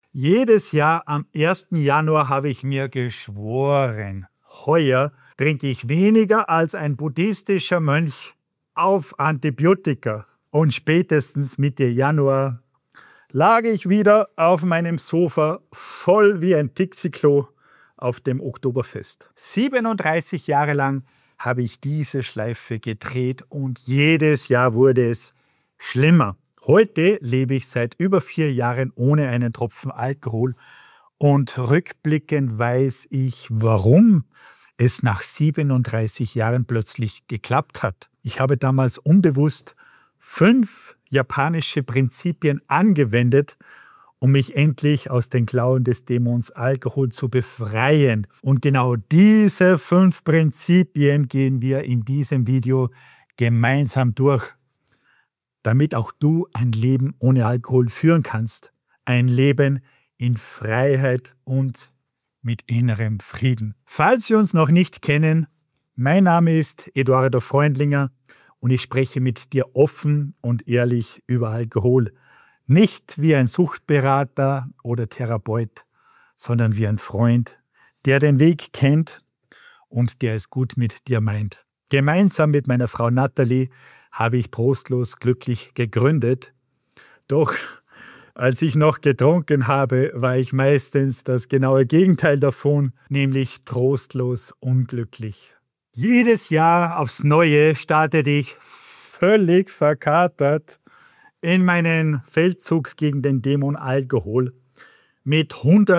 Jedes Jahr am 1. Januar habe ich mir geschworen, heuer trinke ich weniger als ein buddhistischer Mönch auf Antibiotika. Und spätestens Mitte Januar lag ich wieder auf meinem Sofa voll wie ein Dixie-Klo auf dem Oktoberfest. 37 Jahre lang habe ich diese Schleife gedreht und jedes Jahr wurde es schlimmer. Heute lebe ich seit über 4 Jahren ohne einen Tropfen Alkohol und rückblickend weiß ich, warum es nach 37 Jahren plötzlich geklappt hat. Ich habe damals unbewusst 5 japanische Prinzipien angewendet, um mich endlich aus den Klauen des Dämons Alkohol zu befreien. Und genau diese 5 Prinzipien gehen wir in diesem Video gemeinsam durch, damit auch du ein Leben ohne Alkohol führen kannst. Ein Leben in Freiheit und mit innerem Frieden. Falls wir uns noch nicht kennen, mein Name ist Eduardo Freundlinger und ich spreche mit dir offen und ehrlich über Alkohol. Nicht wie ein Suchtberater oder Therapeut, sondern wie ein Freund, der den Weg kennt und der es gut mit dir meint. Gemeinsam mit meiner Frau Nathalie habe ich Trostlos glücklich gegründet. Doch als ich noch getrunken habe, war ich meistens das genaue Gegenteil davon, nämlich trostlos unglücklich. Jedes Jahr aufs Neue startete ich völlig verkatert in meinen Feldzug gegen den Dämon Alkohol mit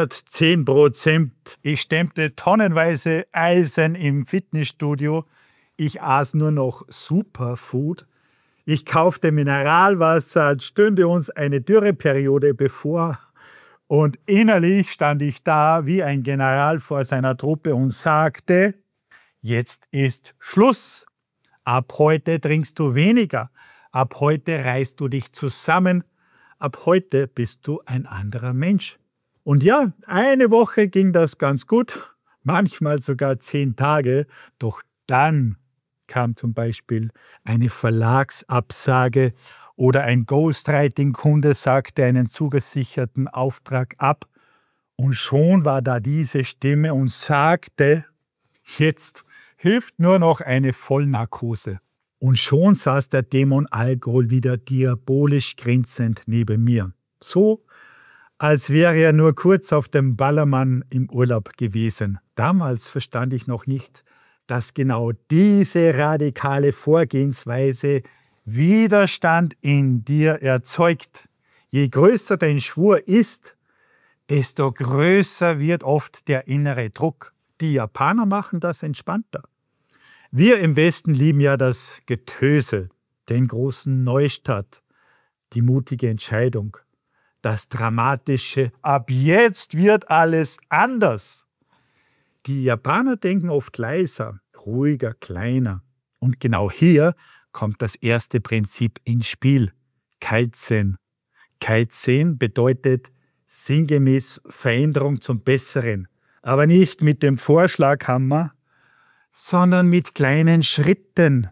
110%. Ich stemmte tonnenweise Eisen im Fitnessstudio. Ich aß nur noch Superfood. Ich kaufte Mineralwasser, als stünde uns eine Dürreperiode bevor. Und innerlich stand ich da wie ein General vor seiner Truppe und sagte, jetzt ist Schluss. Ab heute trinkst du weniger. Ab heute reißt du dich zusammen. Ab heute bist du ein anderer Mensch. Und ja, eine Woche ging das ganz gut, manchmal sogar 10 Tage. Doch dann kam zum Beispiel eine Verlagsabsage oder ein Ghostwriting-Kunde sagte einen zugesicherten Auftrag ab. Und schon war da diese Stimme und sagte, jetzt hilft nur noch eine Vollnarkose. Und schon saß der Dämon Alkohol wieder diabolisch grinsend neben mir. So, als wäre er nur kurz auf dem Ballermann im Urlaub gewesen. Damals verstand ich noch nicht, dass genau diese radikale Vorgehensweise Widerstand in dir erzeugt. Je größer dein Schwur ist, desto größer wird oft der innere Druck. Die Japaner machen das entspannter. Wir im Westen lieben ja das Getöse, den großen Neustart, die mutige Entscheidung, das dramatische, ab jetzt wird alles anders. Die Japaner denken oft leiser, ruhiger, kleiner. Und genau hier kommt das erste Prinzip ins Spiel, Kaizen. Kaizen bedeutet sinngemäß Veränderung zum Besseren. Aber nicht mit dem Vorschlaghammer, sondern mit kleinen Schritten.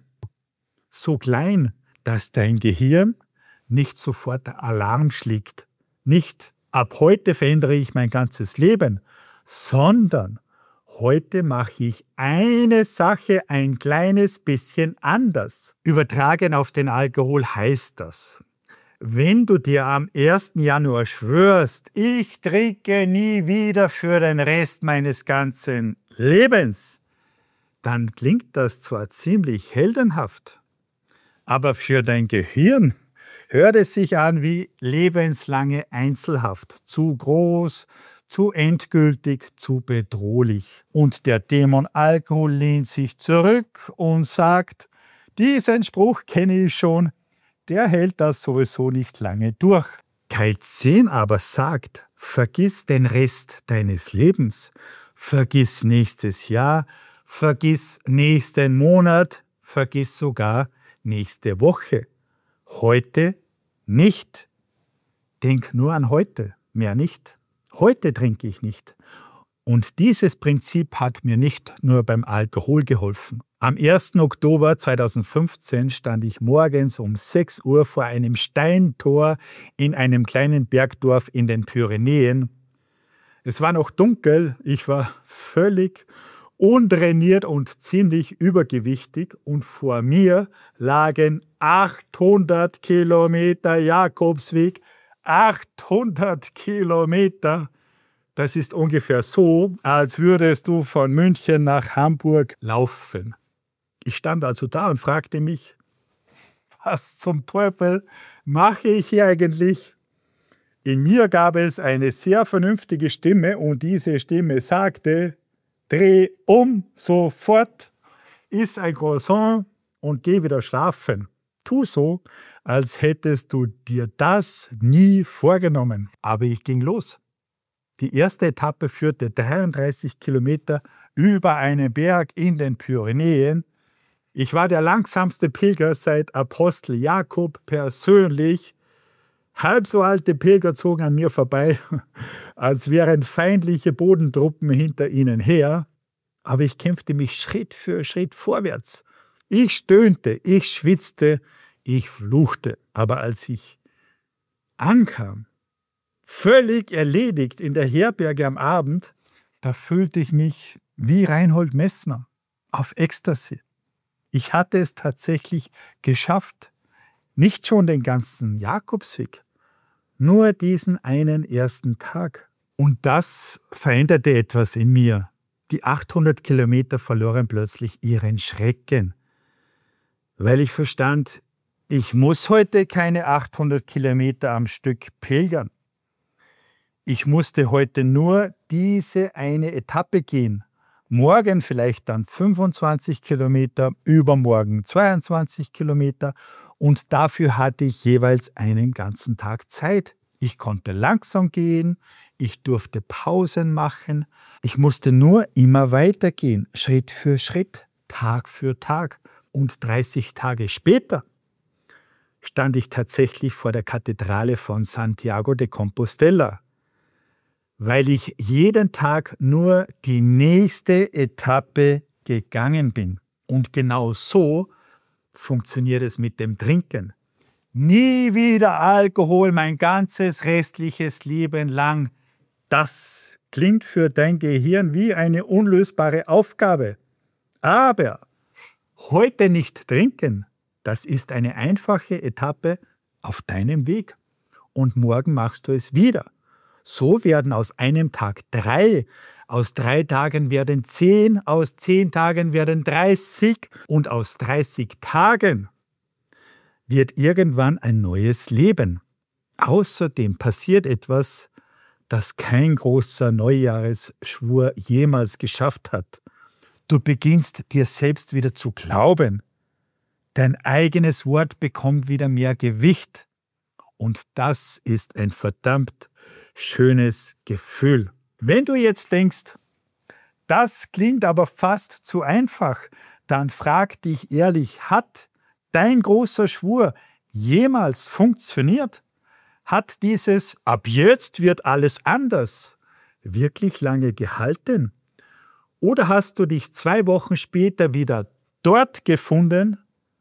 So klein, dass dein Gehirn nicht sofort Alarm schlägt. Nicht ab heute verändere ich mein ganzes Leben, sondern heute mache ich eine Sache ein kleines bisschen anders. Übertragen auf den Alkohol heißt das, wenn du dir am 1. Januar schwörst, ich trinke nie wieder für den Rest meines ganzen Lebens, dann klingt das zwar ziemlich heldenhaft, aber für dein Gehirn hört es sich an wie lebenslange Einzelhaft, zu groß, zu endgültig, zu bedrohlich. Und der Dämon Alkohol lehnt sich zurück und sagt, diesen Spruch kenne ich schon, der hält das sowieso nicht lange durch. Kaizen aber sagt, vergiss den Rest deines Lebens, vergiss nächstes Jahr, vergiss nächsten Monat, vergiss sogar nächste Woche. Heute Denk nur an heute, mehr nicht. Heute trinke ich nicht. Und dieses Prinzip hat mir nicht nur beim Alkohol geholfen. Am 1. Oktober 2015 stand ich morgens um 6 Uhr vor einem Steintor in einem kleinen Bergdorf in den Pyrenäen. Es war noch dunkel, ich war völlig untrainiert und ziemlich übergewichtig und vor mir lagen 800 Kilometer Jakobsweg. 800 Kilometer! Das ist ungefähr so, als würdest du von München nach Hamburg laufen. Ich stand also da und fragte mich, was zum Teufel mache ich hier eigentlich? In mir gab es eine sehr vernünftige Stimme und diese Stimme sagte, dreh um sofort, iss ein Croissant und geh wieder schlafen. Tu so, als hättest du dir das nie vorgenommen. Aber ich ging los. Die erste Etappe führte 33 Kilometer über einen Berg in den Pyrenäen. Ich war der langsamste Pilger seit Apostel Jakob persönlich. Halb so alte Pilger zogen an mir vorbei, als wären feindliche Bodentruppen hinter ihnen her. Aber ich kämpfte mich Schritt für Schritt vorwärts. Ich stöhnte, ich schwitzte, ich fluchte. Aber als ich ankam, völlig erledigt in der Herberge am Abend, da fühlte ich mich wie Reinhold Messner auf Ecstasy. Ich hatte es tatsächlich geschafft. Nicht schon den ganzen Jakobsweg, nur diesen einen ersten Tag. Und das veränderte etwas in mir. Die 800 Kilometer verloren plötzlich ihren Schrecken, weil ich verstand, ich muss heute keine 800 Kilometer am Stück pilgern. Ich musste heute nur diese eine Etappe gehen. Morgen vielleicht dann 25 Kilometer, übermorgen 22 Kilometer und dafür hatte ich jeweils einen ganzen Tag Zeit. Ich konnte langsam gehen, ich durfte Pausen machen, ich musste nur immer weitergehen, Schritt für Schritt, Tag für Tag. Und 30 Tage später stand ich tatsächlich vor der Kathedrale von Santiago de Compostela, weil ich jeden Tag nur die nächste Etappe gegangen bin. Und genau so funktioniert es mit dem Trinken. Nie wieder Alkohol mein ganzes restliches Leben lang. Das klingt für dein Gehirn wie eine unlösbare Aufgabe. Aber heute nicht trinken, das ist eine einfache Etappe auf deinem Weg. Und morgen machst du es wieder. So werden aus einem Tag 3, aus 3 Tagen werden 10, aus 10 Tagen werden 30 und aus 30 Tagen wird irgendwann ein neues Leben. Außerdem passiert etwas, das kein großer Neujahresschwur jemals geschafft hat. Du beginnst dir selbst wieder zu glauben. Dein eigenes Wort bekommt wieder mehr Gewicht. Und das ist ein verdammt schönes Gefühl. Wenn du jetzt denkst, das klingt aber fast zu einfach, dann frag dich ehrlich, hat dein großer Schwur jemals funktioniert? Hat dieses "Ab jetzt wird alles anders" wirklich lange gehalten? Oder hast du dich 2 Wochen später wieder dort gefunden,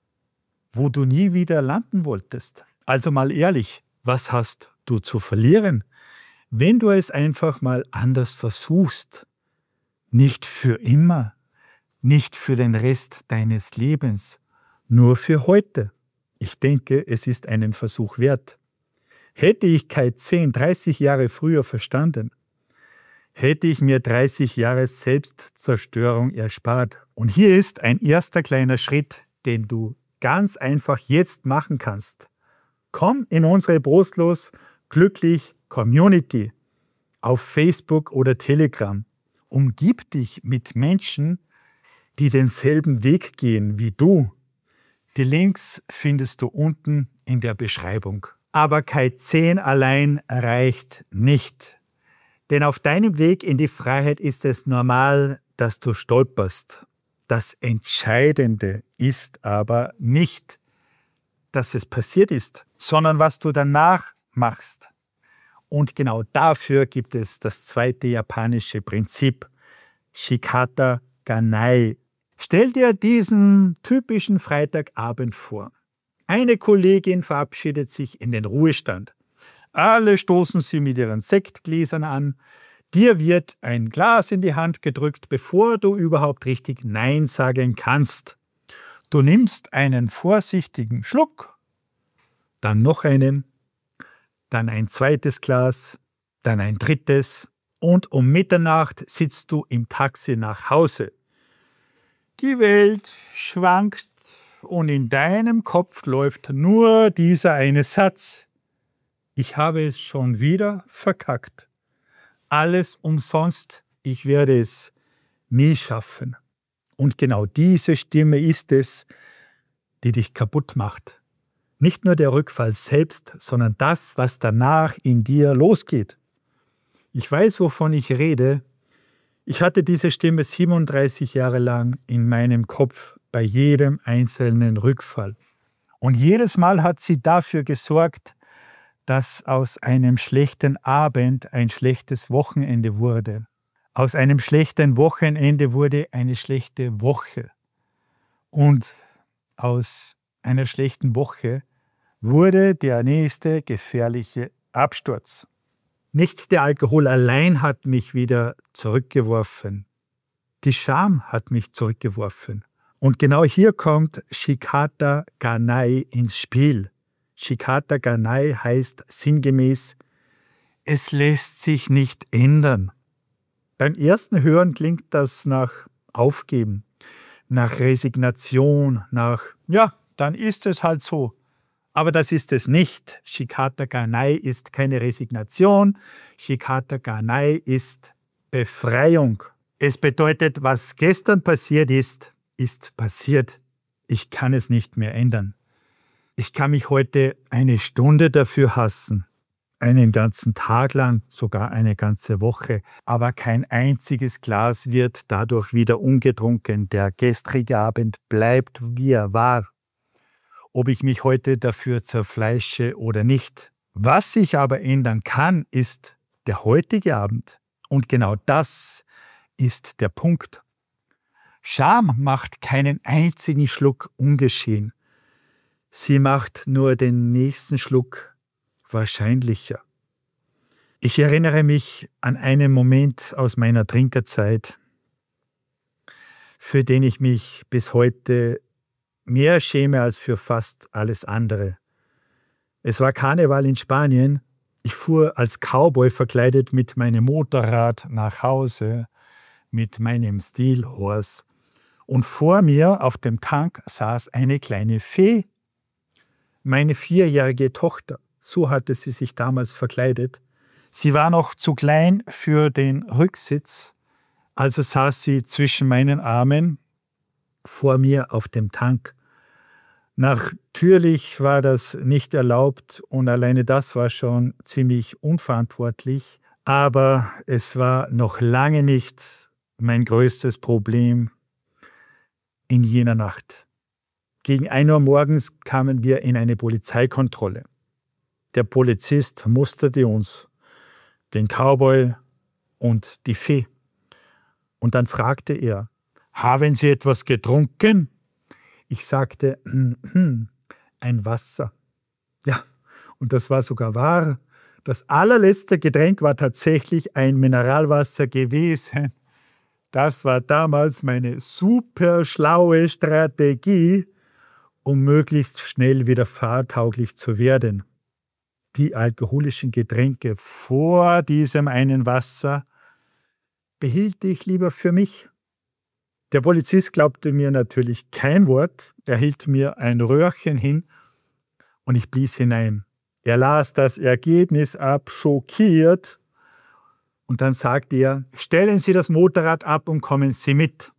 wo du nie wieder landen wolltest? Also mal ehrlich, was hast du zu verlieren, wenn du es einfach mal anders versuchst? Nicht für immer, nicht für den Rest deines Lebens, nur für heute. Ich denke, es ist einen Versuch wert. Hätte ich Kai-10 30 Jahre früher verstanden, hätte ich mir 30 Jahre Selbstzerstörung erspart. Und hier ist ein erster kleiner Schritt, den du ganz einfach jetzt machen kannst. Komm in unsere Brustlos glücklich Community auf Facebook oder Telegram. Umgib dich mit Menschen, die denselben Weg gehen wie du. Die Links findest du unten in der Beschreibung. Aber Kai-10 allein reicht nicht. Denn auf deinem Weg in die Freiheit ist es normal, dass du stolperst. Das Entscheidende ist aber nicht, dass es passiert ist, sondern was du danach machst. Und genau dafür gibt es das zweite japanische Prinzip, Shikata Ganai. Stell dir diesen typischen Freitagabend vor. Eine Kollegin verabschiedet sich in den Ruhestand. Alle stoßen sie mit ihren Sektgläsern an. Dir wird ein Glas in die Hand gedrückt, bevor du überhaupt richtig Nein sagen kannst. Du nimmst einen vorsichtigen Schluck, dann noch einen, dann ein zweites Glas, dann ein drittes und um Mitternacht sitzt du im Taxi nach Hause. Die Welt schwankt und in deinem Kopf läuft nur dieser eine Satz. Ich habe es schon wieder verkackt. Alles umsonst, ich werde es nie schaffen. Und genau diese Stimme ist es, die dich kaputt macht. Nicht nur der Rückfall selbst, sondern das, was danach in dir losgeht. Ich weiß, wovon ich rede. Ich hatte diese Stimme 37 Jahre lang in meinem Kopf bei jedem einzelnen Rückfall. Und jedes Mal hat sie dafür gesorgt, dass aus einem schlechten Abend ein schlechtes Wochenende wurde. Aus einem schlechten Wochenende wurde eine schlechte Woche. Und aus einer schlechten Woche wurde der nächste gefährliche Absturz. Nicht der Alkohol allein hat mich wieder zurückgeworfen. Die Scham hat mich zurückgeworfen. Und genau hier kommt Shikata Ganai ins Spiel. Shikata Ganai heißt sinngemäß, es lässt sich nicht ändern. Beim ersten Hören klingt das nach Aufgeben, nach Resignation, nach, ja, dann ist es halt so. Aber das ist es nicht. Shikata Ganai ist keine Resignation. Shikata Ganai ist Befreiung. Es bedeutet, was gestern passiert ist, ist passiert. Ich kann es nicht mehr ändern. Ich kann mich heute eine Stunde dafür hassen, einen ganzen Tag lang, sogar eine ganze Woche, aber kein einziges Glas wird dadurch wieder ungetrunken. Der gestrige Abend bleibt, wie er war. Ob ich mich heute dafür zerfleische oder nicht. Was sich aber ändern kann, ist der heutige Abend. Und genau das ist der Punkt. Scham macht keinen einzigen Schluck ungeschehen. Sie macht nur den nächsten Schluck wahrscheinlicher. Ich erinnere mich an einen Moment aus meiner Trinkerzeit, für den ich mich bis heute mehr schäme als für fast alles andere. Es war Karneval in Spanien. Ich fuhr als Cowboy verkleidet mit meinem Motorrad nach Hause, mit meinem Steelhorse. Und vor mir auf dem Tank saß eine kleine Fee. Meine 4-jährige Tochter, so hatte sie sich damals verkleidet. Sie war noch zu klein für den Rücksitz, also saß sie zwischen meinen Armen vor mir auf dem Tank. Natürlich war das nicht erlaubt und alleine das war schon ziemlich unverantwortlich, aber es war noch lange nicht mein größtes Problem in jener Nacht. Gegen 1 Uhr morgens kamen wir in eine Polizeikontrolle. Der Polizist musterte uns, den Cowboy und die Fee. Und dann fragte er, haben Sie etwas getrunken? Ich sagte, ein Wasser. Ja, und das war sogar wahr. Das allerletzte Getränk war tatsächlich ein Mineralwasser gewesen. Das war damals meine super schlaue Strategie, um möglichst schnell wieder fahrtauglich zu werden. Die alkoholischen Getränke vor diesem einen Wasser behielt ich lieber für mich. Der Polizist glaubte mir natürlich kein Wort. Er hielt mir ein Röhrchen hin und ich blies hinein. Er las das Ergebnis ab, schockiert. Und dann sagte er, stellen Sie das Motorrad ab und kommen Sie mit.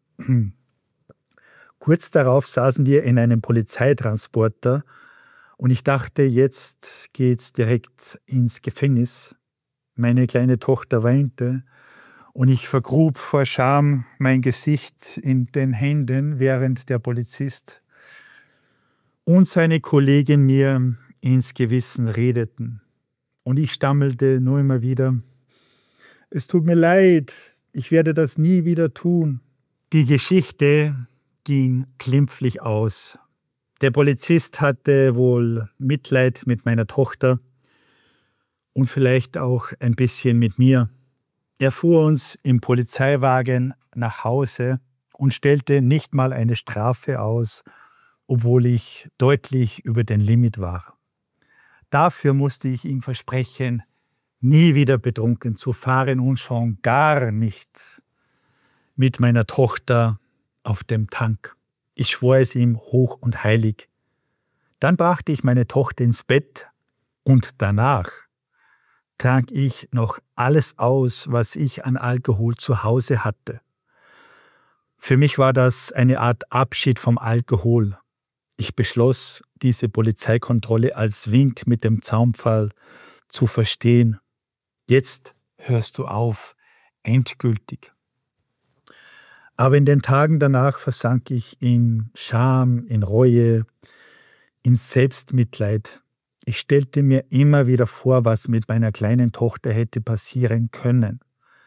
Kurz darauf saßen wir in einem Polizeitransporter und ich dachte, jetzt geht's direkt ins Gefängnis. Meine kleine Tochter weinte. Und ich vergrub vor Scham mein Gesicht in den Händen, während der Polizist und seine Kollegin mir ins Gewissen redeten. Und ich stammelte nur immer wieder: Es tut mir leid, ich werde das nie wieder tun. Die Geschichte ging glimpflich aus. Der Polizist hatte wohl Mitleid mit meiner Tochter und vielleicht auch ein bisschen mit mir. Er fuhr uns im Polizeiwagen nach Hause und stellte nicht mal eine Strafe aus, obwohl ich deutlich über den Limit war. Dafür musste ich ihm versprechen, nie wieder betrunken zu fahren und schon gar nicht mit meiner Tochter auf dem Tank. Ich schwor es ihm hoch und heilig. Dann brachte ich meine Tochter ins Bett und danach trank ich noch alles aus, was ich an Alkohol zu Hause hatte. Für mich war das eine Art Abschied vom Alkohol. Ich beschloss, diese Polizeikontrolle als Wink mit dem Zaunpfahl zu verstehen. Jetzt hörst du auf, endgültig. Aber in den Tagen danach versank ich in Scham, in Reue, in Selbstmitleid. Ich stellte mir immer wieder vor, was mit meiner kleinen Tochter hätte passieren können,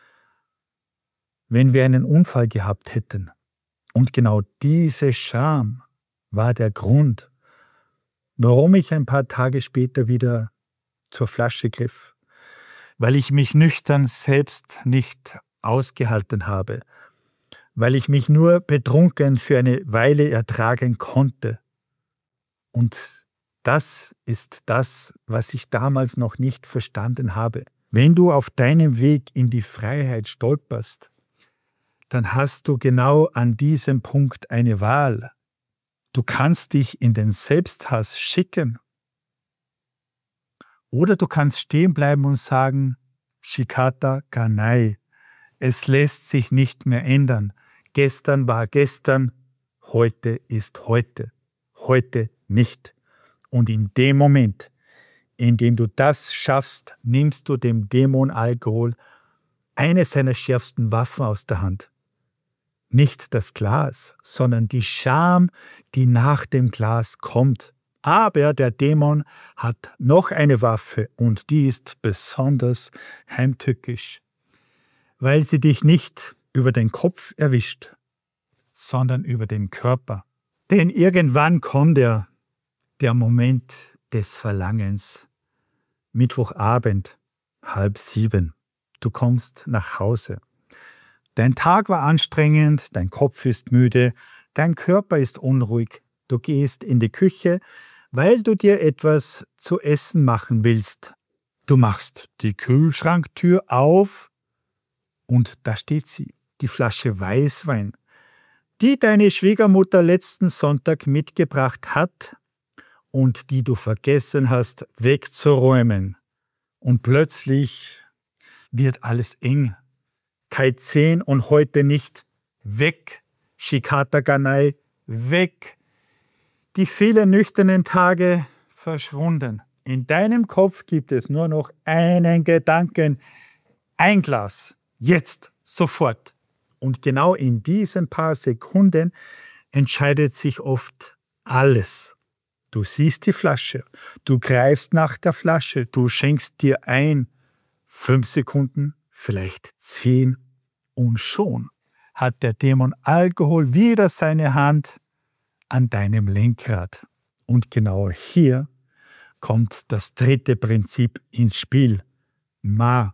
wenn wir einen Unfall gehabt hätten. Und genau diese Scham war der Grund, warum ich ein paar Tage später wieder zur Flasche griff, weil ich mich nüchtern selbst nicht ausgehalten habe, weil ich mich nur betrunken für eine Weile ertragen konnte. Und das ist das, was ich damals noch nicht verstanden habe. Wenn du auf deinem Weg in die Freiheit stolperst, dann hast du genau an diesem Punkt eine Wahl. Du kannst dich in den Selbsthass schicken. Oder du kannst stehen bleiben und sagen, Shikata Kanai, es lässt sich nicht mehr ändern. Gestern war gestern, heute ist heute. Heute nicht. Und in dem Moment, in dem du das schaffst, nimmst du dem Dämon Alkohol eine seiner schärfsten Waffen aus der Hand. Nicht das Glas, sondern die Scham, die nach dem Glas kommt. Aber der Dämon hat noch eine Waffe und die ist besonders heimtückisch, weil sie dich nicht über den Kopf erwischt, sondern über den Körper. Denn irgendwann kommt der Moment des Verlangens. Mittwochabend, 6:30. Du kommst nach Hause. Dein Tag war anstrengend, dein Kopf ist müde, dein Körper ist unruhig. Du gehst in die Küche, weil du dir etwas zu essen machen willst. Du machst die Kühlschranktür auf und da steht sie, die Flasche Weißwein, die deine Schwiegermutter letzten Sonntag mitgebracht hat und die du vergessen hast wegzuräumen. Und plötzlich wird alles eng. Kai 10 und heute nicht. Weg. Shikata Ganai. Weg. Die vielen nüchternen Tage verschwunden. In deinem Kopf gibt es nur noch einen Gedanken. Ein Glas. Jetzt. Sofort. Und genau in diesen paar Sekunden entscheidet sich oft alles. Du siehst die Flasche. Du greifst nach der Flasche. Du schenkst dir ein. 5 Sekunden, vielleicht 10 und schon hat der Dämon Alkohol wieder seine Hand an deinem Lenkrad. Und genau hier kommt das dritte Prinzip ins Spiel. Ma.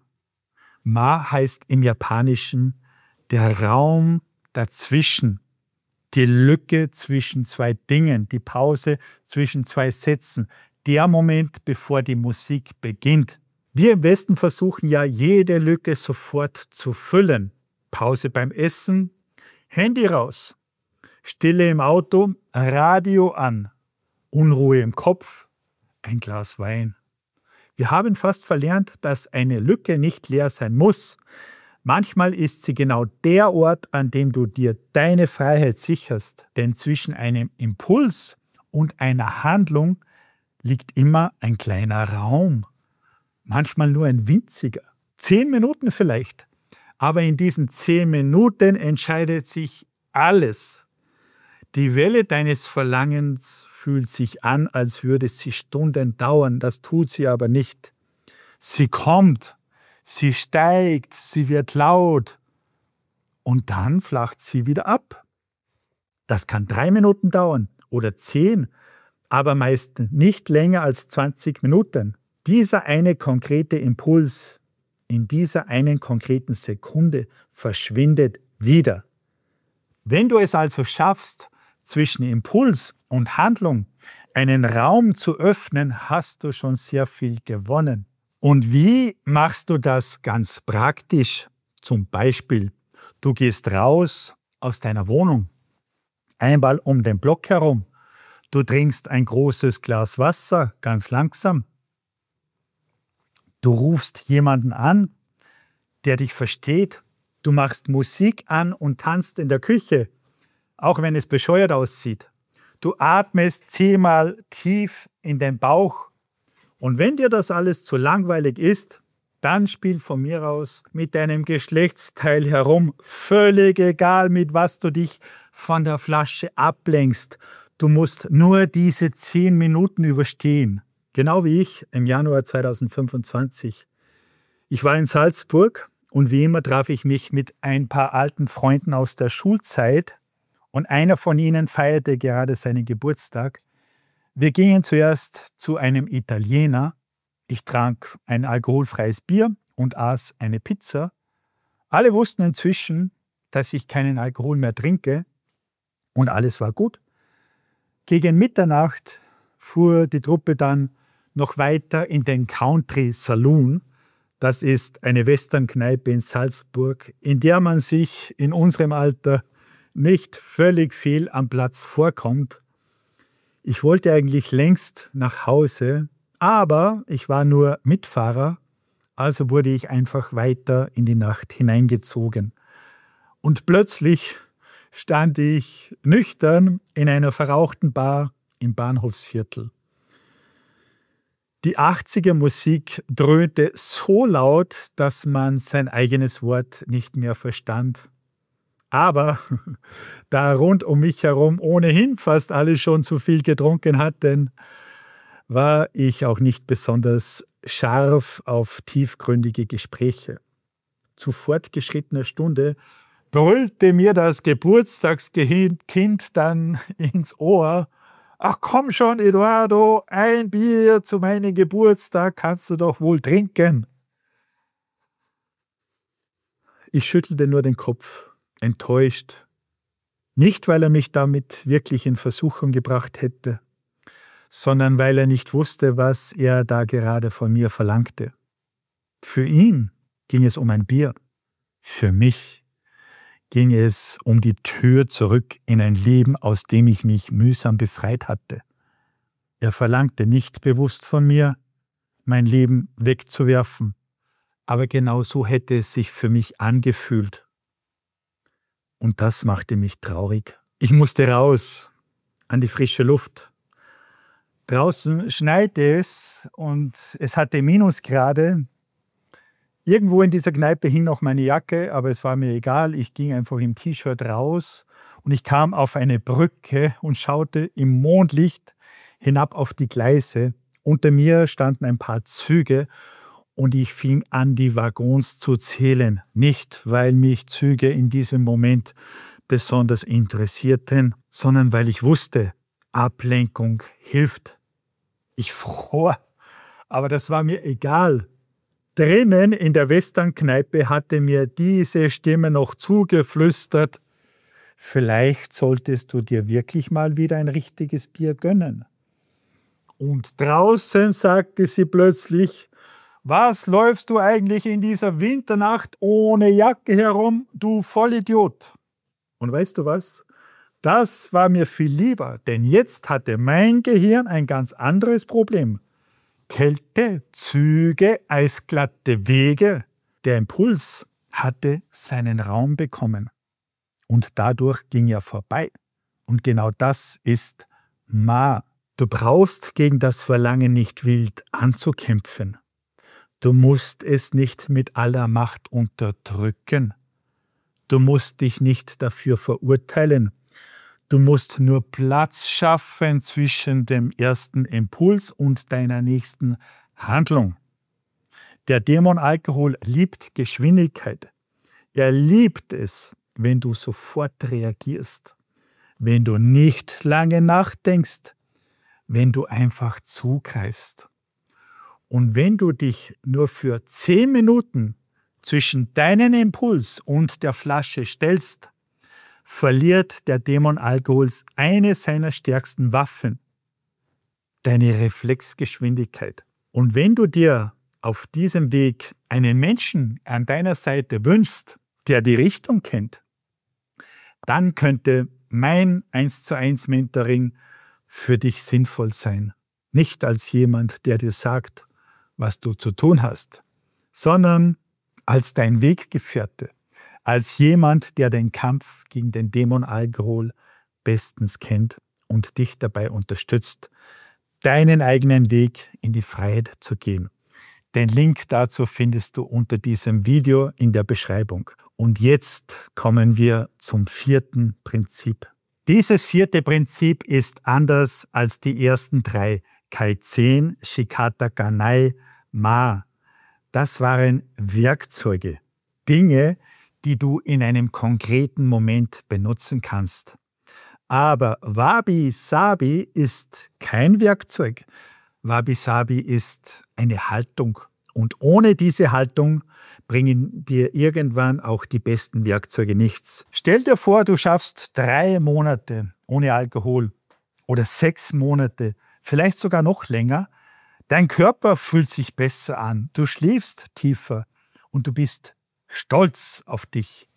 Ma heißt im Japanischen der Raum dazwischen, die Lücke zwischen zwei Dingen, die Pause zwischen zwei Sätzen, der Moment, bevor die Musik beginnt. Wir im Westen versuchen ja, jede Lücke sofort zu füllen. Pause beim Essen, Handy raus, Stille im Auto, Radio an, Unruhe im Kopf, ein Glas Wein. Wir haben fast verlernt, dass eine Lücke nicht leer sein muss. Manchmal ist sie genau der Ort, an dem du dir deine Freiheit sicherst. Denn zwischen einem Impuls und einer Handlung liegt immer ein kleiner Raum. Manchmal nur ein winziger. 10 Minuten vielleicht. Aber in diesen 10 Minuten entscheidet sich alles. Die Welle deines Verlangens fühlt sich an, als würde sie Stunden dauern. Das tut sie aber nicht. Sie kommt, sie steigt, sie wird laut und dann flacht sie wieder ab. Das kann 3 Minuten dauern oder 10, aber meist nicht länger als 20 Minuten. Dieser eine konkrete Impuls in dieser einen konkreten Sekunde verschwindet wieder. Wenn du es also schaffst, zwischen Impuls und Handlung einen Raum zu öffnen, hast du schon sehr viel gewonnen. Und wie machst du das ganz praktisch? Zum Beispiel, du gehst raus aus deiner Wohnung, einmal um den Block herum. Du trinkst ein großes Glas Wasser, ganz langsam. Du rufst jemanden an, der dich versteht. Du machst Musik an und tanzt in der Küche, auch wenn es bescheuert aussieht. Du atmest 10-mal tief in den Bauch. Und wenn dir das alles zu langweilig ist, dann spiel von mir aus mit deinem Geschlechtsteil herum. Völlig egal, mit was du dich von der Flasche ablenkst. Du musst nur diese 10 Minuten überstehen. Genau wie ich im Januar 2025. Ich war in Salzburg und wie immer traf ich mich mit ein paar alten Freunden aus der Schulzeit und einer von ihnen feierte gerade seinen Geburtstag. Wir gingen zuerst zu einem Italiener. Ich trank ein alkoholfreies Bier und aß eine Pizza. Alle wussten inzwischen, dass ich keinen Alkohol mehr trinke und alles war gut. Gegen Mitternacht fuhr die Truppe dann noch weiter in den Country Saloon. Das ist eine Western-Kneipe in Salzburg, in der man sich in unserem Alter nicht völlig fehl am Platz vorkommt. Ich wollte eigentlich längst nach Hause, aber ich war nur Mitfahrer, also wurde ich einfach weiter in die Nacht hineingezogen. Und plötzlich stand ich nüchtern in einer verrauchten Bar im Bahnhofsviertel. Die 80er-Musik dröhnte so laut, dass man sein eigenes Wort nicht mehr verstand. Aber da rund um mich herum ohnehin fast alle schon zu viel getrunken hatten, war ich auch nicht besonders scharf auf tiefgründige Gespräche. Zu fortgeschrittener Stunde brüllte mir das Geburtstagskind dann ins Ohr: »Ach komm schon, Eduardo, ein Bier zu meinem Geburtstag kannst du doch wohl trinken.« Ich schüttelte nur den Kopf, enttäuscht. Nicht, weil er mich damit wirklich in Versuchung gebracht hätte, sondern weil er nicht wusste, was er da gerade von mir verlangte. Für ihn ging es um ein Bier. Für mich ging es um die Tür zurück in ein Leben, aus dem ich mich mühsam befreit hatte. Er verlangte nicht bewusst von mir, mein Leben wegzuwerfen, aber genau so hätte es sich für mich angefühlt. Und das machte mich traurig. Ich musste raus, an die frische Luft. Draußen schneite es und es hatte Minusgrade. Irgendwo in dieser Kneipe hing noch meine Jacke, aber es war mir egal. Ich ging einfach im T-Shirt raus und ich kam auf eine Brücke und schaute im Mondlicht hinab auf die Gleise. Unter mir standen ein paar Züge und ich fing an, die Waggons zu zählen. Nicht, weil mich Züge in diesem Moment besonders interessierten, sondern weil ich wusste, Ablenkung hilft. Ich fror, aber das war mir egal. Drinnen in der Western-Kneipe hatte mir diese Stimme noch zugeflüstert: Vielleicht solltest du dir wirklich mal wieder ein richtiges Bier gönnen. Und draußen sagte sie plötzlich: Was läufst du eigentlich in dieser Winternacht ohne Jacke herum, du Vollidiot? Und weißt du was? Das war mir viel lieber, denn jetzt hatte mein Gehirn ein ganz anderes Problem. Kälte, Züge, eisglatte Wege. Der Impuls hatte seinen Raum bekommen. Und dadurch ging er vorbei. Und genau das ist Ma. Du brauchst gegen das Verlangen nicht wild anzukämpfen. Du musst es nicht mit aller Macht unterdrücken. Du musst dich nicht dafür verurteilen. Du musst nur Platz schaffen zwischen dem ersten Impuls und deiner nächsten Handlung. Der Dämon Alkohol liebt Geschwindigkeit. Er liebt es, wenn du sofort reagierst, wenn du nicht lange nachdenkst, wenn du einfach zugreifst. Und wenn du dich nur für 10 Minuten zwischen deinen Impuls und der Flasche stellst, verliert der Dämon Alkohol eine seiner stärksten Waffen, deine Reflexgeschwindigkeit. Und wenn du dir auf diesem Weg einen Menschen an deiner Seite wünschst, der die Richtung kennt, dann könnte mein 1:1 Mentoring für dich sinnvoll sein. Nicht als jemand, der dir sagt, was du zu tun hast, sondern als dein Weggefährte, als jemand, der den Kampf gegen den Dämon Alkohol bestens kennt und dich dabei unterstützt, deinen eigenen Weg in die Freiheit zu gehen. Den Link dazu findest du unter diesem Video in der Beschreibung. Und jetzt kommen wir zum 4. Prinzip. Dieses 4. Prinzip ist anders als die ersten 3. Kaizen, Shikata Ganai, Ma. Das waren Werkzeuge, Dinge, die du in einem konkreten Moment benutzen kannst. Aber Wabi-Sabi ist kein Werkzeug. Wabi-Sabi ist eine Haltung. Und ohne diese Haltung bringen dir irgendwann auch die besten Werkzeuge nichts. Stell dir vor, du schaffst 3 Monate ohne Alkohol oder 6 Monate, vielleicht sogar noch länger. Dein Körper fühlt sich besser an, du schläfst tiefer und du bist stolz auf dich.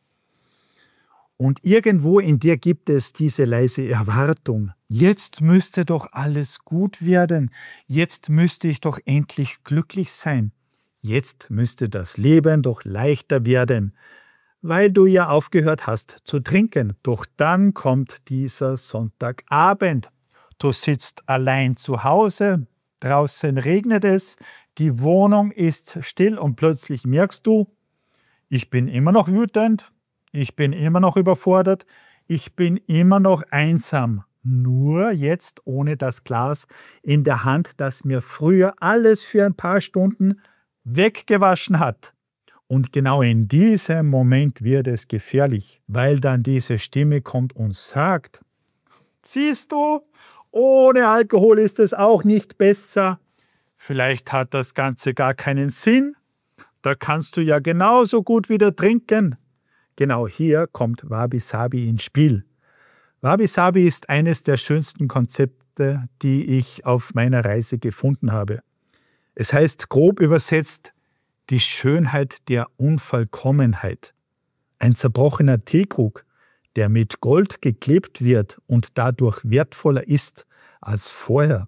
Und irgendwo in dir gibt es diese leise Erwartung. Jetzt müsste doch alles gut werden. Jetzt müsste ich doch endlich glücklich sein. Jetzt müsste das Leben doch leichter werden, weil du ja aufgehört hast zu trinken. Doch dann kommt dieser Sonntagabend. Du sitzt allein zu Hause, draußen regnet es, die Wohnung ist still und plötzlich merkst du, ich bin immer noch wütend, ich bin immer noch überfordert, ich bin immer noch einsam. Nur jetzt ohne das Glas in der Hand, das mir früher alles für ein paar Stunden weggewaschen hat. Und genau in diesem Moment wird es gefährlich, weil dann diese Stimme kommt und sagt, siehst du, ohne Alkohol ist es auch nicht besser. Vielleicht hat das Ganze gar keinen Sinn. Da kannst du ja genauso gut wieder trinken. Genau hier kommt Wabi-Sabi ins Spiel. Wabi-Sabi ist eines der schönsten Konzepte, die ich auf meiner Reise gefunden habe. Es heißt grob übersetzt, die Schönheit der Unvollkommenheit. Ein zerbrochener Teekrug, der mit Gold geklebt wird und dadurch wertvoller ist als vorher.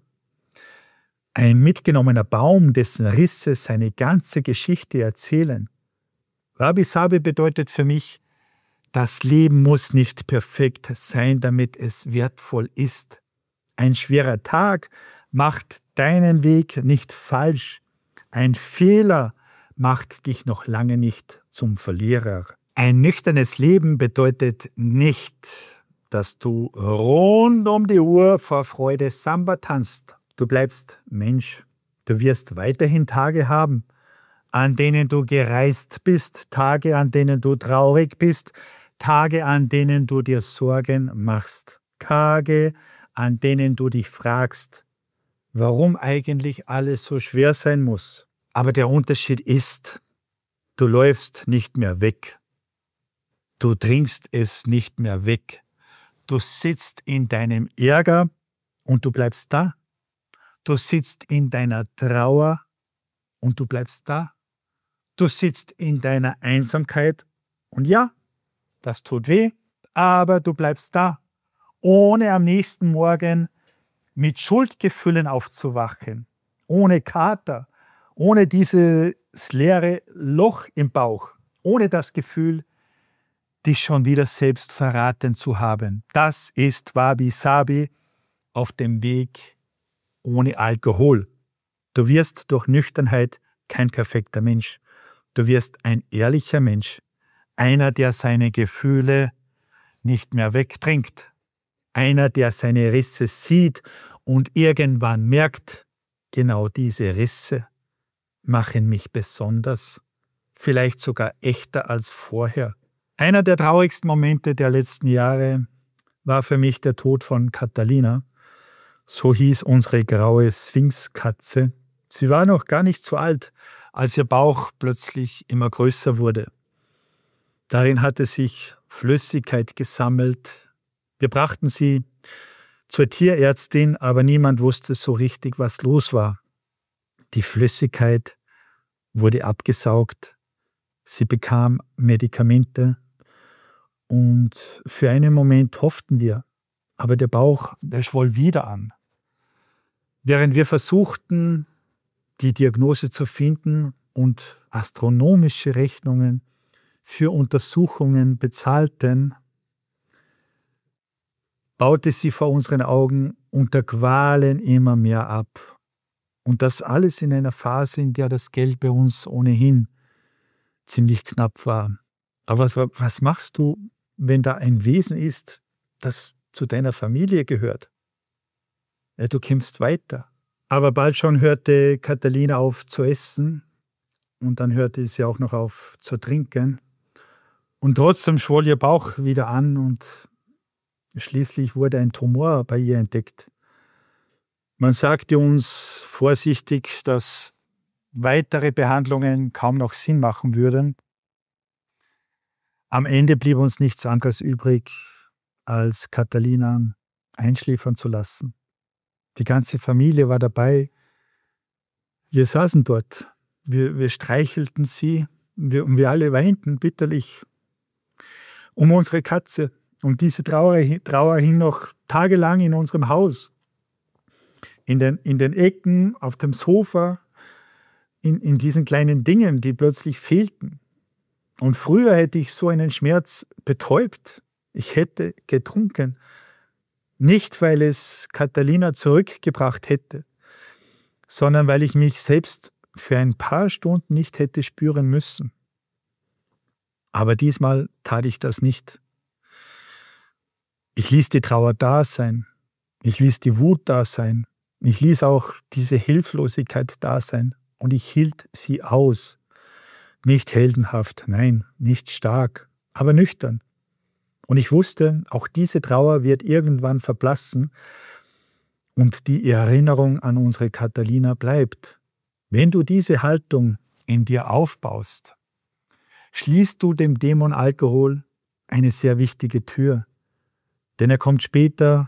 Ein mitgenommener Baum, dessen Risse seine ganze Geschichte erzählen. Wabi-Sabi bedeutet für mich, das Leben muss nicht perfekt sein, damit es wertvoll ist. Ein schwerer Tag macht deinen Weg nicht falsch. Ein Fehler macht dich noch lange nicht zum Verlierer. Ein nüchternes Leben bedeutet nicht, dass du rund um die Uhr vor Freude Samba tanzt. Du bleibst Mensch. Du wirst weiterhin Tage haben, an denen du gereist bist, Tage, an denen du traurig bist, Tage, an denen du dir Sorgen machst, Tage, an denen du dich fragst, warum eigentlich alles so schwer sein muss. Aber der Unterschied ist, du läufst nicht mehr weg. Du trinkst es nicht mehr weg. Du sitzt in deinem Ärger und du bleibst da. Du sitzt in deiner Trauer und du bleibst da. Du sitzt in deiner Einsamkeit und ja, das tut weh, aber du bleibst da, ohne am nächsten Morgen mit Schuldgefühlen aufzuwachen, ohne Kater, ohne dieses leere Loch im Bauch, ohne das Gefühl, dich schon wieder selbst verraten zu haben. Das ist Wabi-Sabi auf dem Weg ohne Alkohol. Du wirst durch Nüchternheit kein perfekter Mensch. Du wirst ein ehrlicher Mensch. Einer, der seine Gefühle nicht mehr wegtrinkt. Einer, der seine Risse sieht und irgendwann merkt, genau diese Risse machen mich besonders, vielleicht sogar echter als vorher. Einer der traurigsten Momente der letzten Jahre war für mich der Tod von Catalina. So hieß unsere graue Sphinxkatze. Sie war noch gar nicht so alt, als ihr Bauch plötzlich immer größer wurde. Darin hatte sich Flüssigkeit gesammelt. Wir brachten sie zur Tierärztin, aber niemand wusste so richtig, was los war. Die Flüssigkeit wurde abgesaugt. Sie bekam Medikamente. Und für einen Moment hofften wir, aber der Bauch, der schwoll wieder an. Während wir versuchten, die Diagnose zu finden und astronomische Rechnungen für Untersuchungen bezahlten, baute sie vor unseren Augen unter Qualen immer mehr ab. Und das alles in einer Phase, in der das Geld bei uns ohnehin ziemlich knapp war. Aber was machst du, wenn da ein Wesen ist, das zu deiner Familie gehört? Ja, du kämpfst weiter. Aber bald schon hörte Catalina auf zu essen und dann hörte sie auch noch auf zu trinken. Und trotzdem schwoll ihr Bauch wieder an und schließlich wurde ein Tumor bei ihr entdeckt. Man sagte uns vorsichtig, dass weitere Behandlungen kaum noch Sinn machen würden. Am Ende blieb uns nichts anderes übrig, als Catalina einschläfern zu lassen. Die ganze Familie war dabei. Wir saßen dort. Wir streichelten sie und wir alle weinten bitterlich um unsere Katze. Und diese Trauer hing noch tagelang in unserem Haus. In den Ecken, auf dem Sofa, in diesen kleinen Dingen, die plötzlich fehlten. Und früher hätte ich so einen Schmerz betäubt. Ich hätte getrunken. Nicht, weil es Catalina zurückgebracht hätte, sondern weil ich mich selbst für ein paar Stunden nicht hätte spüren müssen. Aber diesmal tat ich das nicht. Ich ließ die Trauer da sein. Ich ließ die Wut da sein. Ich ließ auch diese Hilflosigkeit da sein. Und ich hielt sie aus. Nicht heldenhaft, nein, nicht stark, aber nüchtern. Und ich wusste, auch diese Trauer wird irgendwann verblassen und die Erinnerung an unsere Catalina bleibt. Wenn du diese Haltung in dir aufbaust, schließt du dem Dämon Alkohol eine sehr wichtige Tür. Denn er kommt später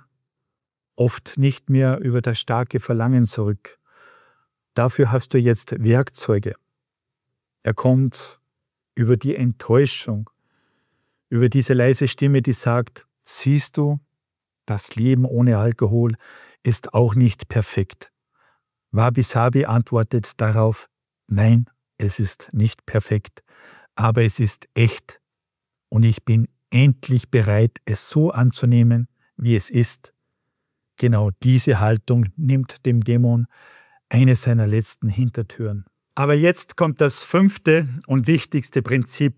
oft nicht mehr über das starke Verlangen zurück. Dafür hast du jetzt Werkzeuge. Er kommt über die Enttäuschung, über diese leise Stimme, die sagt, siehst du, das Leben ohne Alkohol ist auch nicht perfekt. Wabi Sabi antwortet darauf, nein, es ist nicht perfekt, aber es ist echt. Und ich bin endlich bereit, es so anzunehmen, wie es ist. Genau diese Haltung nimmt dem Dämon eine seiner letzten Hintertüren. Aber jetzt kommt das 5. und wichtigste Prinzip.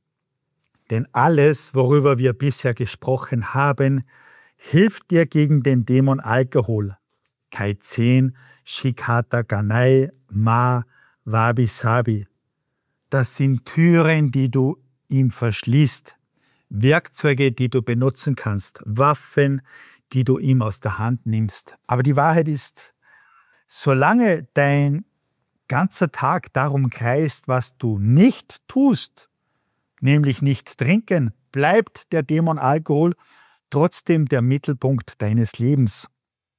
Denn alles, worüber wir bisher gesprochen haben, hilft dir gegen den Dämon Alkohol. Kai-10, Shikata Ganai, Ma, Wabi Sabi. Das sind Türen, die du ihm verschließt. Werkzeuge, die du benutzen kannst. Waffen, die du ihm aus der Hand nimmst. Aber die Wahrheit ist, solange dein ganzer Tag darum kreist, was du nicht tust, nämlich nicht trinken, bleibt der Dämon Alkohol trotzdem der Mittelpunkt deines Lebens.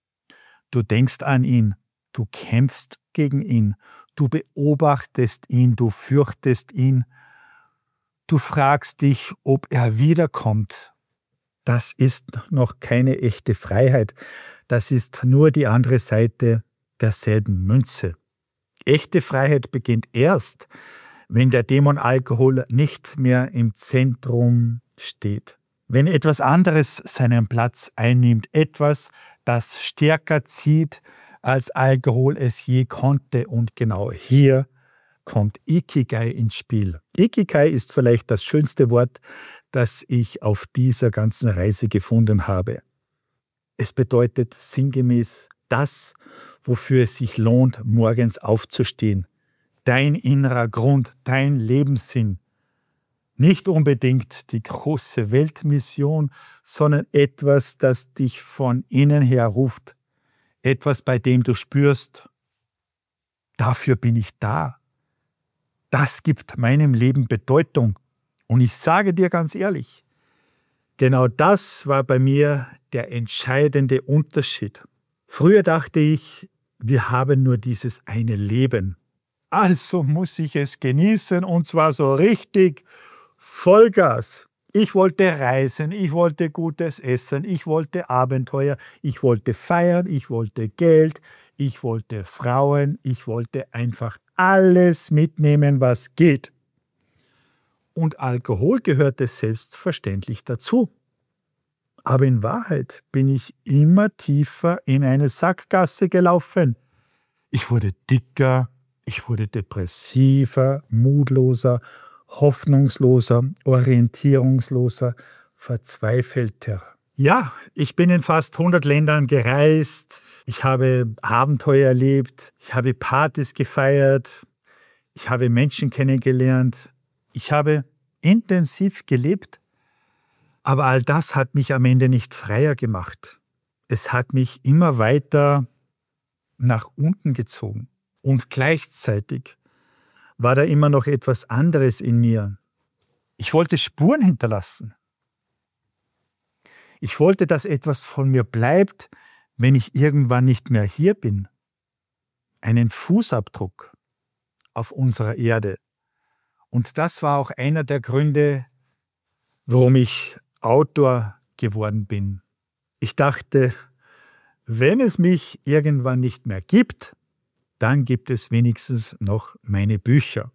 Du denkst an ihn, du kämpfst gegen ihn, du beobachtest ihn, du fürchtest ihn, du fragst dich, ob er wiederkommt. Das ist noch keine echte Freiheit, das ist nur die andere Seite derselben Münze. Echte Freiheit beginnt erst, wenn der Dämon Alkohol nicht mehr im Zentrum steht. Wenn etwas anderes seinen Platz einnimmt, etwas, das stärker zieht, als Alkohol es je konnte. Und genau hier kommt Ikigai ins Spiel. Ikigai ist vielleicht das schönste Wort, das ich auf dieser ganzen Reise gefunden habe. Es bedeutet sinngemäß das, wofür es sich lohnt, morgens aufzustehen. dein innerer Grund, dein Lebenssinn. Nicht unbedingt die große Weltmission, sondern etwas, das dich von innen her ruft. Etwas, bei dem du spürst, dafür bin ich da. Das gibt meinem Leben Bedeutung. Und ich sage dir ganz ehrlich, genau das war bei mir der entscheidende Unterschied. Früher dachte ich, wir haben nur dieses eine Leben. Also muss ich es genießen und zwar so richtig Vollgas. Ich wollte reisen, ich wollte gutes Essen, ich wollte Abenteuer, ich wollte feiern, ich wollte Geld, ich wollte Frauen, ich wollte einfach alles mitnehmen, was geht. Und Alkohol gehörte selbstverständlich dazu. Aber in Wahrheit bin ich immer tiefer in eine Sackgasse gelaufen. Ich wurde dicker, ich wurde depressiver, mutloser, hoffnungsloser, orientierungsloser, verzweifelter. Ja, ich bin in fast 100 Ländern gereist, ich habe Abenteuer erlebt, ich habe Partys gefeiert, ich habe Menschen kennengelernt, ich habe intensiv gelebt, aber all das hat mich am Ende nicht freier gemacht. Es hat mich immer weiter nach unten gezogen. Und gleichzeitig war da immer noch etwas anderes in mir. Ich wollte Spuren hinterlassen. Ich wollte, dass etwas von mir bleibt, wenn ich irgendwann nicht mehr hier bin. Einen Fußabdruck auf unserer Erde. Und das war auch einer der Gründe, warum ich Autor geworden bin. Ich dachte, wenn es mich irgendwann nicht mehr gibt, dann gibt es wenigstens noch meine Bücher.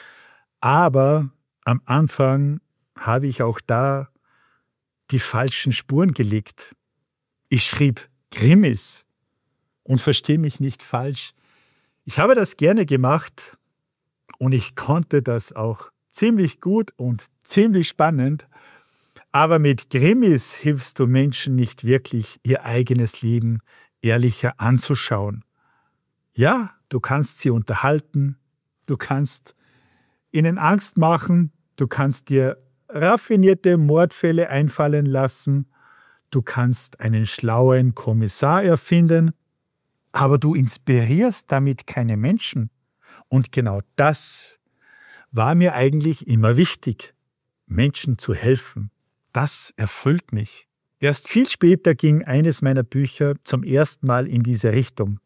Aber am Anfang habe ich auch da die falschen Spuren gelegt. Ich schrieb Krimis und verstehe mich nicht falsch. Ich habe das gerne gemacht und ich konnte das auch ziemlich gut und ziemlich spannend. Aber mit Krimis hilfst du Menschen nicht wirklich, ihr eigenes Leben ehrlicher anzuschauen. Ja, du kannst sie unterhalten, du kannst ihnen Angst machen, du kannst dir raffinierte Mordfälle einfallen lassen, du kannst einen schlauen Kommissar erfinden, aber du inspirierst damit keine Menschen. Und genau das war mir eigentlich immer wichtig, Menschen zu helfen. Das erfüllt mich. Erst viel später ging eines meiner Bücher zum ersten Mal in diese Richtung.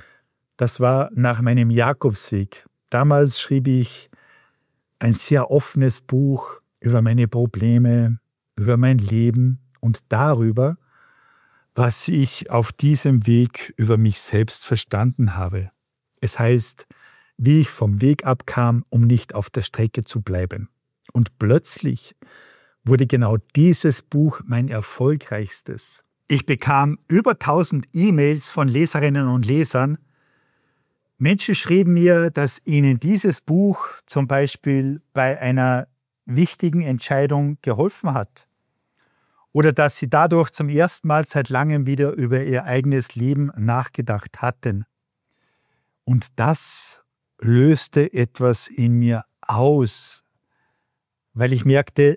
Das war nach meinem Jakobsweg. Damals schrieb ich ein sehr offenes Buch über meine Probleme, über mein Leben und darüber, was ich auf diesem Weg über mich selbst verstanden habe. Es heißt, wie ich vom Weg abkam, um nicht auf der Strecke zu bleiben. Und plötzlich wurde genau dieses Buch mein erfolgreichstes. Ich bekam über 1000 E-Mails von Leserinnen und Lesern. Menschen schrieben mir, dass ihnen dieses Buch zum Beispiel bei einer wichtigen Entscheidung geholfen hat. Oder dass sie dadurch zum ersten Mal seit langem wieder über ihr eigenes Leben nachgedacht hatten. Und das löste etwas in mir aus, weil ich merkte,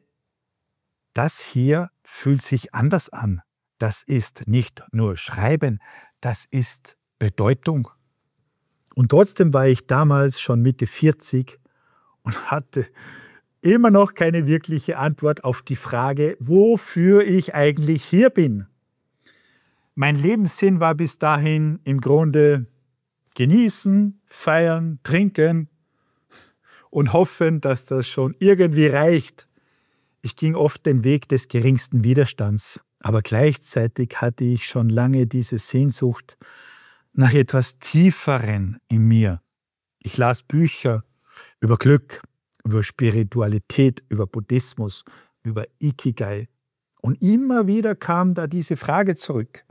das hier fühlt sich anders an. Das ist nicht nur Schreiben, das ist Bedeutung. Und trotzdem war ich damals schon Mitte 40 und hatte immer noch keine wirkliche Antwort auf die Frage, wofür ich eigentlich hier bin. Mein Lebenssinn war bis dahin im Grunde genießen, feiern, trinken und hoffen, dass das schon irgendwie reicht. Ich ging oft den Weg des geringsten Widerstands, aber gleichzeitig hatte ich schon lange diese Sehnsucht nach etwas Tieferen in mir. Ich las Bücher über Glück, über Spiritualität, über Buddhismus, über Ikigai. Und immer wieder kam da diese Frage zurück.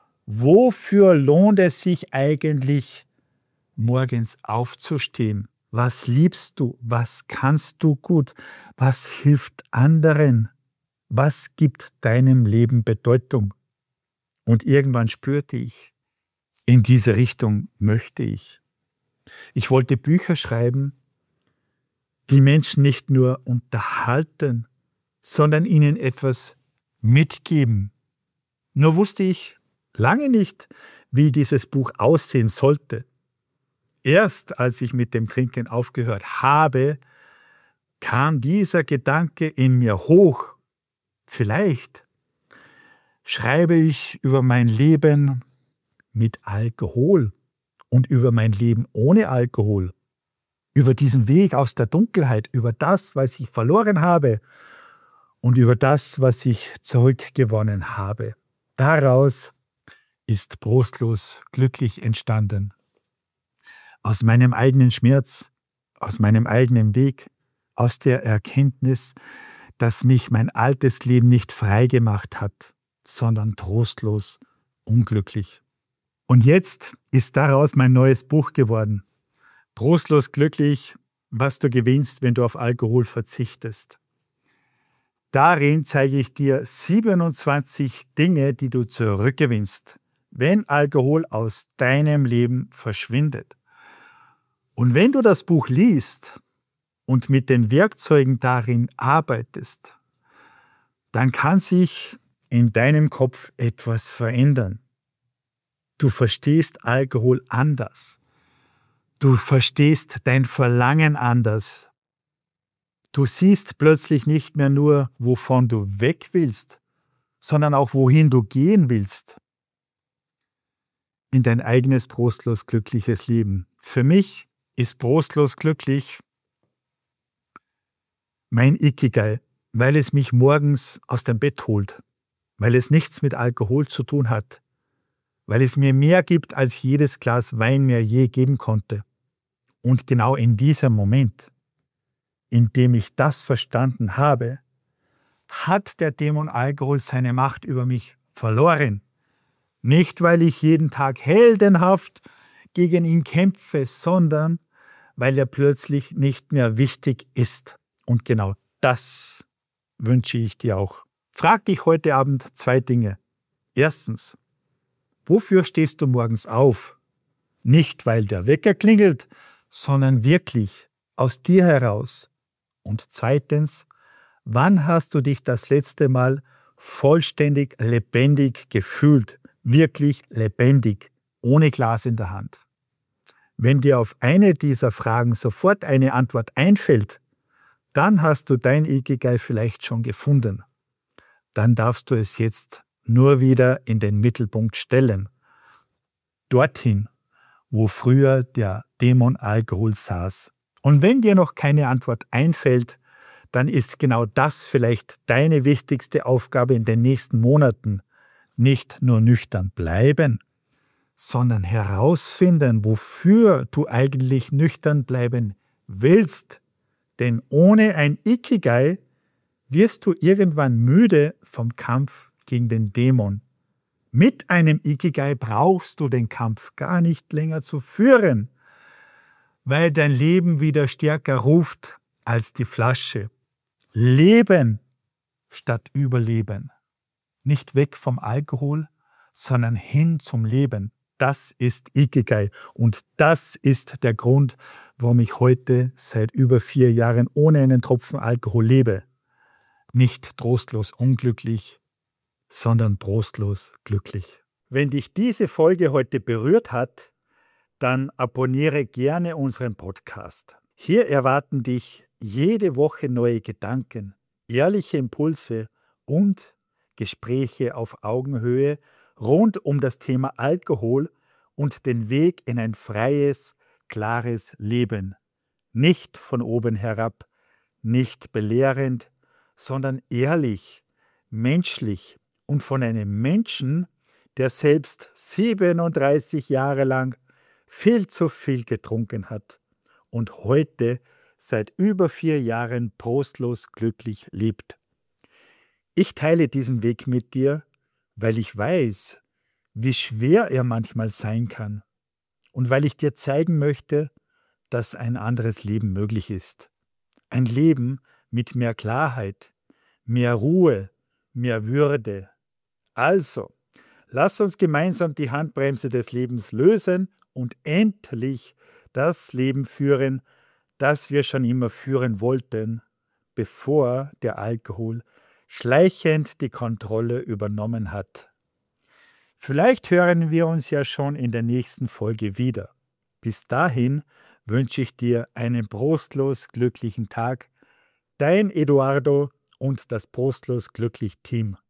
Wofür lohnt es sich eigentlich, morgens aufzustehen? Was liebst du? Was kannst du gut? Was hilft anderen? Was gibt deinem Leben Bedeutung? Und irgendwann spürte ich, in diese Richtung möchte ich. Ich wollte Bücher schreiben, die Menschen nicht nur unterhalten, sondern ihnen etwas mitgeben. Nur wusste ich lange nicht, wie dieses Buch aussehen sollte. Erst als ich mit dem Trinken aufgehört habe, kam dieser Gedanke in mir hoch. Vielleicht schreibe ich über mein Leben mit Alkohol und über mein Leben ohne Alkohol, über diesen Weg aus der Dunkelheit, über das, was ich verloren habe und über das, was ich zurückgewonnen habe. Daraus ist Trostlos glücklich entstanden. Aus meinem eigenen Schmerz, aus meinem eigenen Weg, aus der Erkenntnis, dass mich mein altes Leben nicht frei gemacht hat, sondern trostlos, unglücklich. Und jetzt ist daraus mein neues Buch geworden. Trostlos glücklich, was du gewinnst, wenn du auf Alkohol verzichtest. Darin zeige ich dir 27 Dinge, die du zurückgewinnst, wenn Alkohol aus deinem Leben verschwindet. Und wenn du das Buch liest und mit den Werkzeugen darin arbeitest, dann kann sich in deinem Kopf etwas verändern. Du verstehst Alkohol anders. Du verstehst dein Verlangen anders. Du siehst plötzlich nicht mehr nur, wovon du weg willst, sondern auch, wohin du gehen willst. In dein eigenes trostlos glückliches Leben. Für mich ist trostlos glücklich mein Ikigai, weil es mich morgens aus dem Bett holt, weil es nichts mit Alkohol zu tun hat, weil es mir mehr gibt, als jedes Glas Wein mir je geben konnte. Und genau in diesem Moment, in dem ich das verstanden habe, hat der Dämon Alkohol seine Macht über mich verloren. Nicht, weil ich jeden Tag heldenhaft gegen ihn kämpfe, sondern weil er plötzlich nicht mehr wichtig ist. Und genau das wünsche ich dir auch. Frag dich heute Abend 2 Dinge. Erstens, wofür stehst du morgens auf? Nicht, weil der Wecker klingelt, sondern wirklich aus dir heraus. Und zweitens, wann hast du dich das letzte Mal vollständig lebendig gefühlt? Wirklich lebendig, ohne Glas in der Hand. Wenn dir auf eine dieser Fragen sofort eine Antwort einfällt, dann hast du dein Ikigai vielleicht schon gefunden. Dann darfst du es jetzt nur wieder in den Mittelpunkt stellen. Dorthin, wo früher der Dämon Alkohol saß. Und wenn dir noch keine Antwort einfällt, dann ist genau das vielleicht deine wichtigste Aufgabe in den nächsten Monaten. Nicht nur nüchtern bleiben, sondern herausfinden, wofür du eigentlich nüchtern bleiben willst. Denn ohne ein Ikigai wirst du irgendwann müde vom Kampf gegen den Dämon. Mit einem Ikigai brauchst du den Kampf gar nicht länger zu führen, weil dein Leben wieder stärker ruft als die Flasche. Leben statt Überleben. Nicht weg vom Alkohol, sondern hin zum Leben. Das ist Ikigai und das ist der Grund, warum ich heute seit über 4 Jahren ohne einen Tropfen Alkohol lebe. Nicht trostlos unglücklich, sondern trostlos glücklich. Wenn dich diese Folge heute berührt hat, dann abonniere gerne unseren Podcast. Hier erwarten dich jede Woche neue Gedanken, ehrliche Impulse und Gespräche auf Augenhöhe rund um das Thema Alkohol und den Weg in ein freies, klares Leben. Nicht von oben herab, nicht belehrend, sondern ehrlich, menschlich und von einem Menschen, der selbst 37 Jahre lang viel zu viel getrunken hat und heute seit über 4 Jahren trostlos glücklich lebt. Ich teile diesen Weg mit dir, weil ich weiß, wie schwer er manchmal sein kann und weil ich dir zeigen möchte, dass ein anderes Leben möglich ist. Ein Leben mit mehr Klarheit, mehr Ruhe, mehr Würde. Also, lass uns gemeinsam die Handbremse des Lebens lösen und endlich das Leben führen, das wir schon immer führen wollten, bevor der Alkohol schleichend die Kontrolle übernommen hat. Vielleicht hören wir uns ja schon in der nächsten Folge wieder. Bis dahin wünsche ich dir einen prostlos glücklichen Tag. Dein Eduardo und das Prostlos Glücklich Team.